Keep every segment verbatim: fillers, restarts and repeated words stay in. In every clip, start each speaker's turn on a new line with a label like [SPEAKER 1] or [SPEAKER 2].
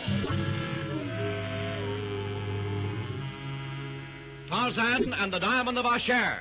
[SPEAKER 1] Tarzan and the Diamond of Asher.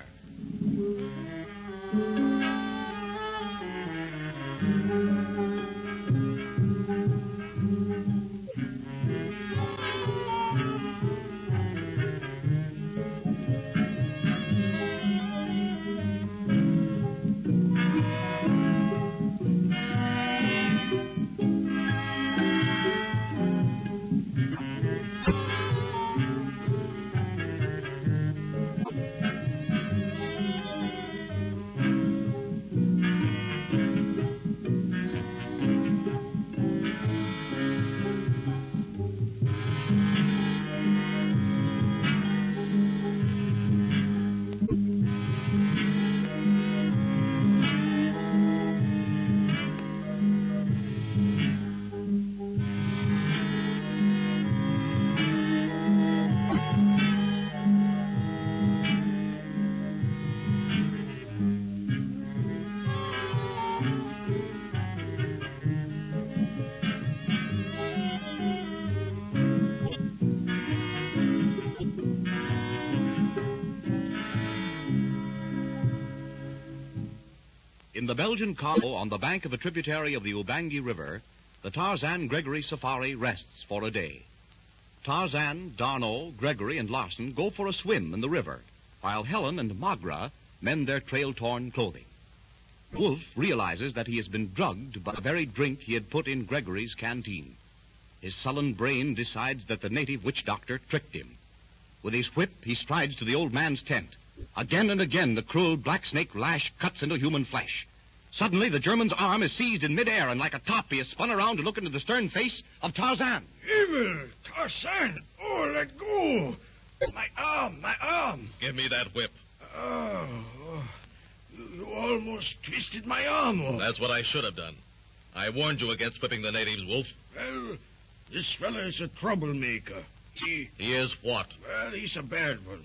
[SPEAKER 1] In the Belgian Congo, on the bank of a tributary of the Ubangi River, the Tarzan-Gregory safari rests for a day. Tarzan, D'Arnot, Gregory, and Larson go for a swim in the river, while Helen and Magra mend their trail-torn clothing. Wolf realizes that he has been drugged by the very drink he had put in Gregory's canteen. His sullen brain decides that the native witch doctor tricked him. With his whip, he strides to the old man's tent. Again and again, the cruel black snake lash cuts into human flesh. Suddenly, the German's arm is seized in midair, and like a top, he is spun around to look into the stern face of Tarzan.
[SPEAKER 2] Evil! Tarzan! Oh, let go! My arm, my arm!
[SPEAKER 3] Give me that whip.
[SPEAKER 2] Oh, oh. You, you almost twisted my arm off.
[SPEAKER 3] That's what I should have done. I warned you against whipping the natives, Wolf.
[SPEAKER 2] Well, this fella is a troublemaker. He...
[SPEAKER 3] He is what?
[SPEAKER 2] Well, he's a bad one.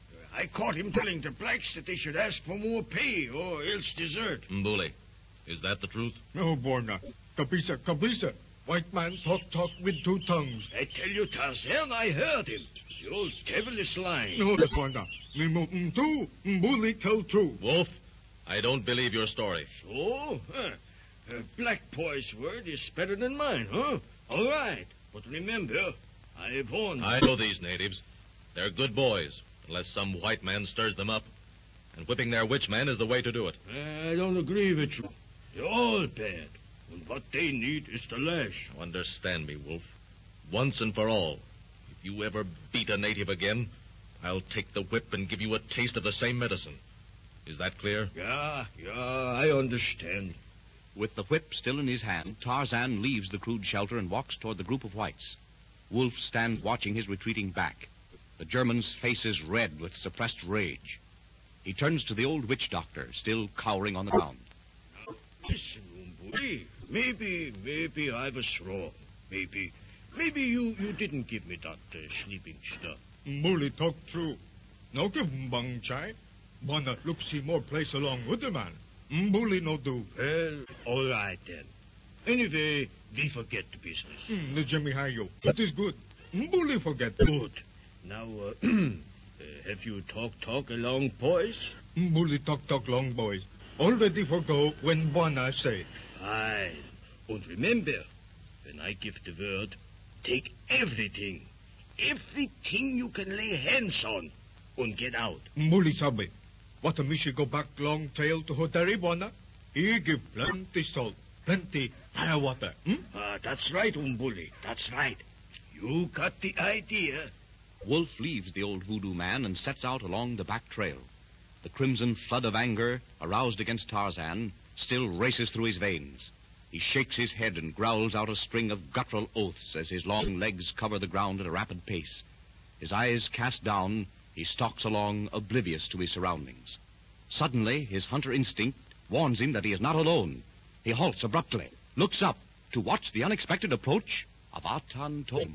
[SPEAKER 2] I caught him telling the blacks that they should ask for more pay or else desert.
[SPEAKER 3] Mbuli, is that the truth?
[SPEAKER 4] No, Borna. Kabisa, Kabisa. White man talk, talk with two tongues.
[SPEAKER 2] I tell you, Tarzan, I heard him. The old devil is lying.
[SPEAKER 4] No, Borna. Mimo mtu, Mbuli tell true.
[SPEAKER 3] Wolf, I don't believe your story.
[SPEAKER 2] So? Huh. A black boy's word is better than mine, huh? All right. But remember, I've warned you.
[SPEAKER 3] I know these natives. They're good boys. Unless some white man stirs them up. And whipping their witch man is the way to do it.
[SPEAKER 2] I don't agree with you. They're all bad. And what they need is the lash.
[SPEAKER 3] Understand me, Wolf. Once and for all. If you ever beat a native again, I'll take the whip and give you a taste of the same medicine. Is that clear?
[SPEAKER 2] Yeah, yeah, I understand.
[SPEAKER 1] With the whip still in his hand, Tarzan leaves the crude shelter and walks toward the group of whites. Wolf stands watching his retreating back. The German's face is red with suppressed rage. He turns to the old witch doctor, still cowering on the ground.
[SPEAKER 2] Now, listen, Umbuli. Maybe, maybe I was wrong. Maybe, maybe you, you didn't give me that uh, sleeping stuff.
[SPEAKER 4] Mbuli talk true. No give bang chai. Wanna look see more place along with the man. Mbuli no do.
[SPEAKER 2] Well, all right then. Anyway, we forget the business.
[SPEAKER 4] Hmm, the Jimmy Hayo. That is good. Mbuli forget.
[SPEAKER 2] Good. Now, uh, uh, have you talk, talk along, boys?
[SPEAKER 4] Mbuli talk, talk long, boys. Already forgo when Buana say.
[SPEAKER 2] Fine. And remember, when I give the word, take everything. Everything you can lay hands on and get out.
[SPEAKER 4] Mbuli sabi. What a mishi go back long tail to Hotari Buana. He give plenty salt, plenty fire water. Hmm?
[SPEAKER 2] Ah, that's right, Umbuli. That's right. You got the idea.
[SPEAKER 1] Wolf leaves the old voodoo man and sets out along the back trail. The crimson flood of anger, aroused against Tarzan, still races through his veins. He shakes his head and growls out a string of guttural oaths as his long legs cover the ground at a rapid pace. His eyes cast down, he stalks along, oblivious to his surroundings. Suddenly, his hunter instinct warns him that he is not alone. He halts abruptly, looks up to watch the unexpected approach of Atan Tom.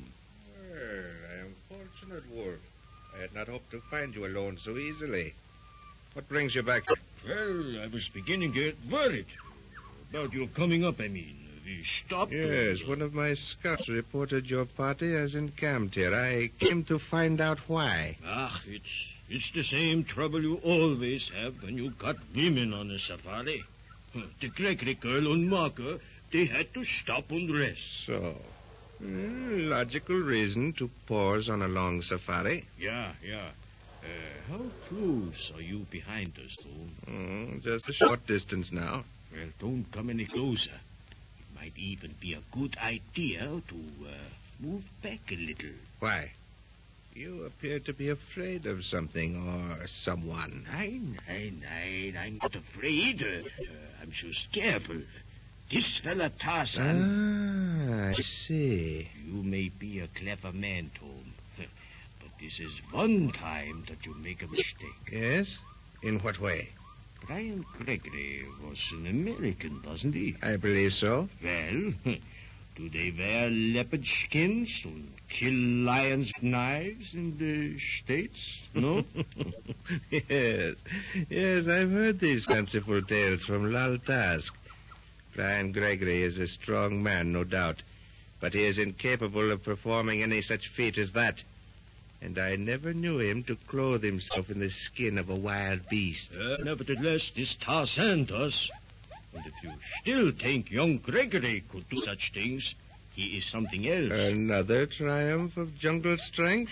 [SPEAKER 5] Wolf. I had not hoped to find you alone so easily. What brings you back?
[SPEAKER 2] Well, I was beginning to get worried. About your coming up, I mean. we stopped.
[SPEAKER 5] Yes, one of my scouts reported your party as encamped here. I came to find out why.
[SPEAKER 2] Ah, it's it's the same trouble you always have when you got women on a safari. The Gregory girl and Marker, they had to stop and rest.
[SPEAKER 5] So, mm, logical reason to pause on a long safari.
[SPEAKER 2] Yeah, yeah. Uh, how close are you behind us, Tom?
[SPEAKER 5] Mm, just a short distance now.
[SPEAKER 2] Well, don't come any closer. It might even be a good idea to uh, move back a little.
[SPEAKER 5] Why? You appear to be afraid of something or someone.
[SPEAKER 2] Nein, nein, nein, I'm not afraid. Uh, uh, I'm just careful. This fella Tarzan...
[SPEAKER 5] Ah, I see.
[SPEAKER 2] You may be a clever man, Tom. But this is one time that you make a mistake.
[SPEAKER 5] Yes? In what way?
[SPEAKER 2] Brian Gregory was an American, wasn't he?
[SPEAKER 5] I believe so.
[SPEAKER 2] Well, do they wear leopard skins and kill lions with knives in the States? No?
[SPEAKER 5] Yes. Yes, I've heard these fanciful tales from Lal Task. Brian Gregory is a strong man, no doubt. But he is incapable of performing any such feat as that. And I never knew him to clothe himself in the skin of a wild beast.
[SPEAKER 2] Uh, nevertheless, this Tarzan does. And if you still think young Gregory could do such things, he is something else.
[SPEAKER 5] Another triumph of jungle strength?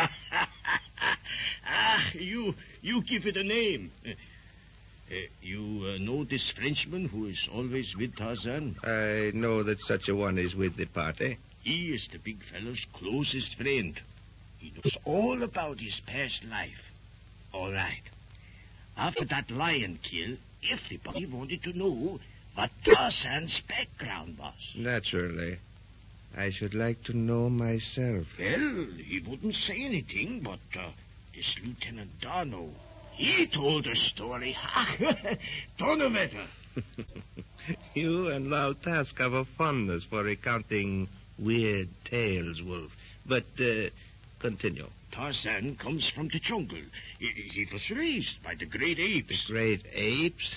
[SPEAKER 2] ah, you you give it a name. Uh, uh, you uh, know this Frenchman who is always with Tarzan?
[SPEAKER 5] I know that such a one is with the party.
[SPEAKER 2] He is the big fellow's closest friend. He knows all about his past life. All right. After that lion kill, everybody wanted to know what Tarzan's background was.
[SPEAKER 5] Naturally. I should like to know myself.
[SPEAKER 2] Well, he wouldn't say anything, but uh, this Lieutenant Darno, he told a story. Donnerwetter.
[SPEAKER 5] You and Lal Task have a fondness for recounting weird tales, Wolf. But, uh, continue.
[SPEAKER 2] Tarzan comes from the jungle. He, he was raised by the great apes.
[SPEAKER 5] The great apes?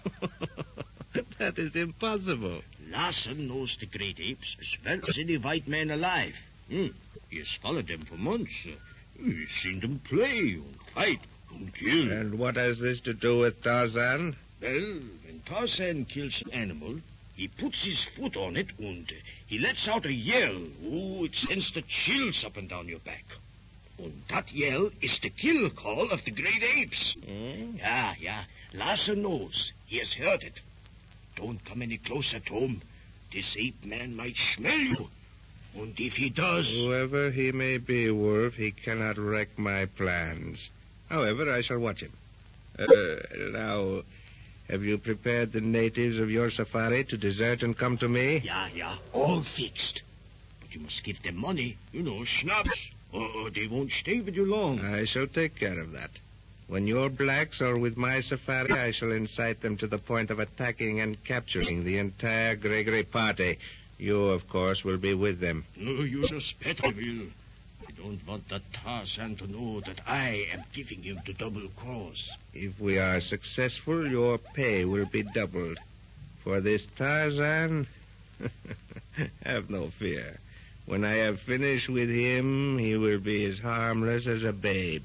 [SPEAKER 5] That is impossible.
[SPEAKER 2] Larson knows the great apes as well as any white man alive. Hmm. He has followed them for months. Uh, he's seen them play and fight and kill.
[SPEAKER 5] And what has this to do with Tarzan?
[SPEAKER 2] Well, when Tarzan kills an animal, he puts his foot on it and uh, he lets out a yell. Oh, it sends the chills up and down your back. And that yell is the kill call of the great apes.
[SPEAKER 5] Mm?
[SPEAKER 2] Yeah, yeah. Larson knows. He has heard it. Don't come any closer, Tom. This ape man might smell you. And if he does...
[SPEAKER 5] Whoever he may be, Wolf, he cannot wreck my plans. However, I shall watch him. Uh, now, have you prepared the natives of your safari to desert and come to me?
[SPEAKER 2] Yeah, yeah. All fixed. But you must give them money. You know, schnapps. Or, or they won't stay with you long.
[SPEAKER 5] I shall take care of that. When your blacks are with my safari, I shall incite them to the point of attacking and capturing the entire Gregory party. You, of course, will be with them.
[SPEAKER 2] No, you suspect I will. I don't want that Tarzan to know that I am giving him the double cross.
[SPEAKER 5] If we are successful, your pay will be doubled. For this Tarzan, have no fear. When I have finished with him, he will be as harmless as a babe.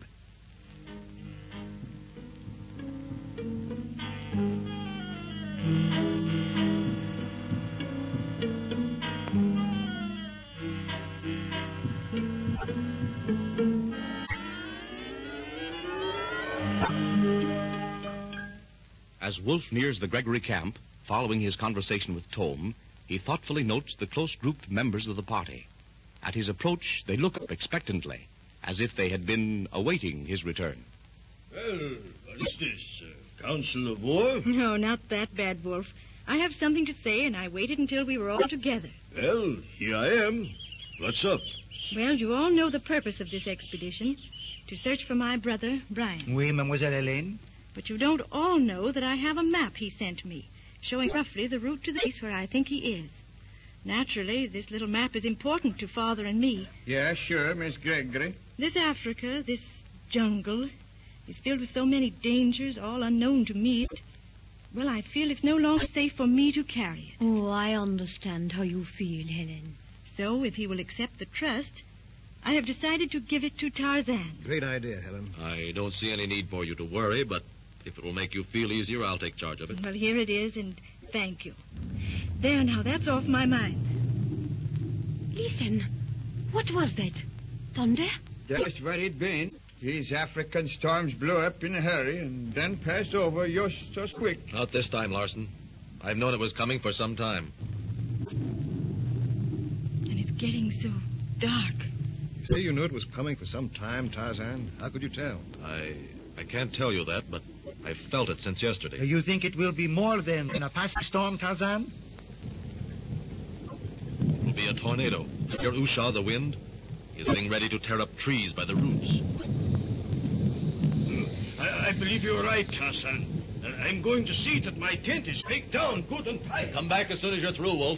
[SPEAKER 1] As Wolf nears the Gregory camp, following his conversation with Tome, he thoughtfully notes the close-grouped members of the party. At his approach, they look up expectantly, as if they had been awaiting his return.
[SPEAKER 2] Well, what is this? Uh, council of war?
[SPEAKER 6] No, not that bad, Wolf. I have something to say, and I waited until we were all together.
[SPEAKER 2] Well, here I am. What's up?
[SPEAKER 6] Well, you all know the purpose of this expedition, to search for my brother, Brian.
[SPEAKER 7] Oui, Mademoiselle Helene.
[SPEAKER 6] But you don't all know that I have a map he sent me, showing roughly the route to the place where I think he is. Naturally, this little map is important to Father and me.
[SPEAKER 7] Yeah, sure, Miss Gregory.
[SPEAKER 6] This Africa, this jungle, is filled with so many dangers, all unknown to me. well, I feel it's no longer safe for me to carry it.
[SPEAKER 8] Oh, I understand how you feel, Helen.
[SPEAKER 6] So, if he will accept the trust, I have decided to give it to Tarzan.
[SPEAKER 9] Great idea, Helen.
[SPEAKER 3] I don't see any need for you to worry, but if it will make you feel easier, I'll take charge of it.
[SPEAKER 6] Well, here it is, and thank you. There, now, that's off my mind.
[SPEAKER 8] Listen, what was that? Thunder?
[SPEAKER 7] That's what it been. These African storms blow up in a hurry and then pass over just so quick.
[SPEAKER 3] Not this time, Larson. I've known it was coming for some time.
[SPEAKER 6] And it's getting so dark.
[SPEAKER 9] You say you knew it was coming for some time, Tarzan. How could you tell?
[SPEAKER 3] I I can't tell you that, but I've felt it since yesterday.
[SPEAKER 10] You think it will be more than a passing storm, Tarzan?
[SPEAKER 3] It will be a tornado. Your Usha, the wind, is getting ready to tear up trees by the roots.
[SPEAKER 2] I, I believe you're right, Tarzan. Uh, I'm going to see that my tent is taken down good and tight.
[SPEAKER 3] Come back as soon as you're through, Wolf.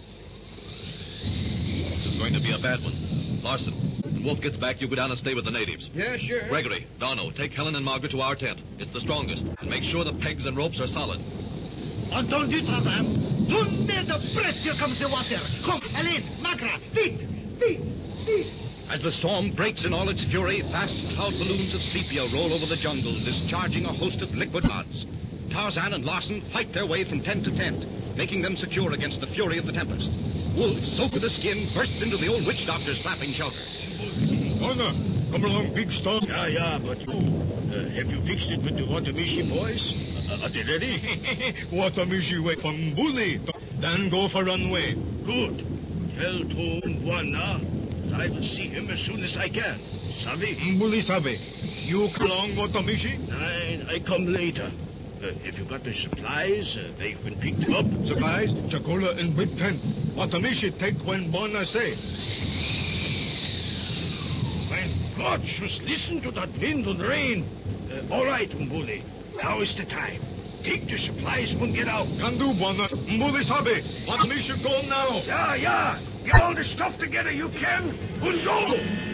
[SPEAKER 3] This is going to be a bad one. Larson, when Wolf gets back, you go down and stay with the natives.
[SPEAKER 7] Yeah, sure.
[SPEAKER 3] Gregory, Darno, take Helen and Margaret to our tent. It's the strongest. And make sure the pegs and ropes are solid.
[SPEAKER 10] Entendu, Tarzan. Tournez de presse, here comes the water. Come, Helen, Margaret, vite, vite, vite.
[SPEAKER 1] As the storm breaks in all its fury, vast cloud balloons of sepia roll over the jungle, discharging a host of liquid rods. Tarzan and Larson fight their way from tent to tent, making them secure against the fury of the tempest. Wolf, soaked to the skin, bursts into the old witch doctor's flapping shelter.
[SPEAKER 4] Honor, come along, big storm.
[SPEAKER 2] Yeah, yeah, but you, uh, have you fixed it with the Watamishi boys? Uh, are they ready?
[SPEAKER 4] Watamishi wait for Mbuli, then go for runway.
[SPEAKER 2] Good. Tell to Mwana I will see him as soon as I can. Sabi?
[SPEAKER 4] Mbuli Sabe. You come along, Watamishi?
[SPEAKER 2] I, I come later. Uh, if you got the supplies, uh, they can pick them up.
[SPEAKER 4] Supplies, Chakula and big tent. Watamishi take when Bona say.
[SPEAKER 2] My God, just listen to that wind and rain. Uh, all right, Mbuli. Now is the time. Take the supplies and get out.
[SPEAKER 4] Can do, Bona. Mbuli Sabe. Watamishi go now.
[SPEAKER 2] Yeah, yeah. Get all the stuff together you can and go.